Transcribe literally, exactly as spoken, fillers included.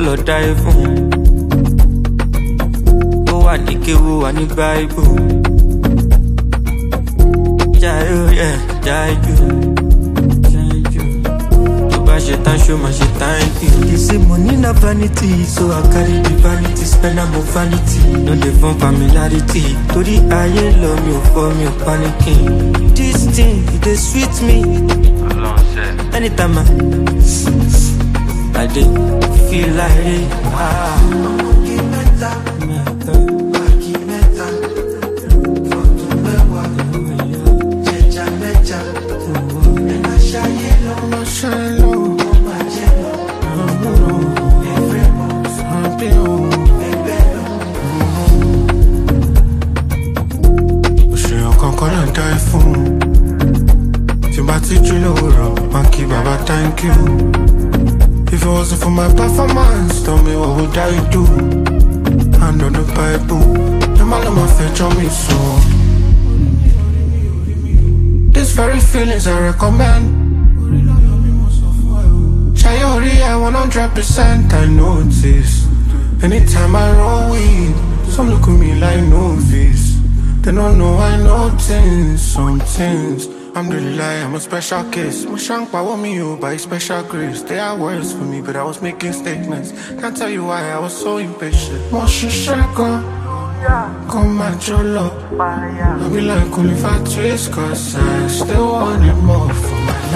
lọ dáyé fún. Ó wà ní kéwú wà ní báíbù. Jaiye ó yẹ Jaiye jù. Tó bá ṣe tán ṣó máa ṣe thank you. They say money na vanity, so I carry the vanity, spend am on vanity. No dey form familiarity, torí ayé lọ mi ò fọ́ mi ò panicking. This thing e dey sweet me. Anytime I, I dey feel like it. Ah. Thank you. If it wasn't for my performance, tell me what would I do? Hand on the Bible, the man on my face on me so. These very feelings I recommend. Chayori, I one hundred percent I notice. Anytime I roll weed, some look at me like novice. They don't know I know things, some things. I'm the lie, I'm a special case. My shank power me you by special grace. They are words for me, but I was making statements. Can't tell you why I was so impatient. Moshe Shaka, come at your love. I be like, only if I twist, cause I still want it more for my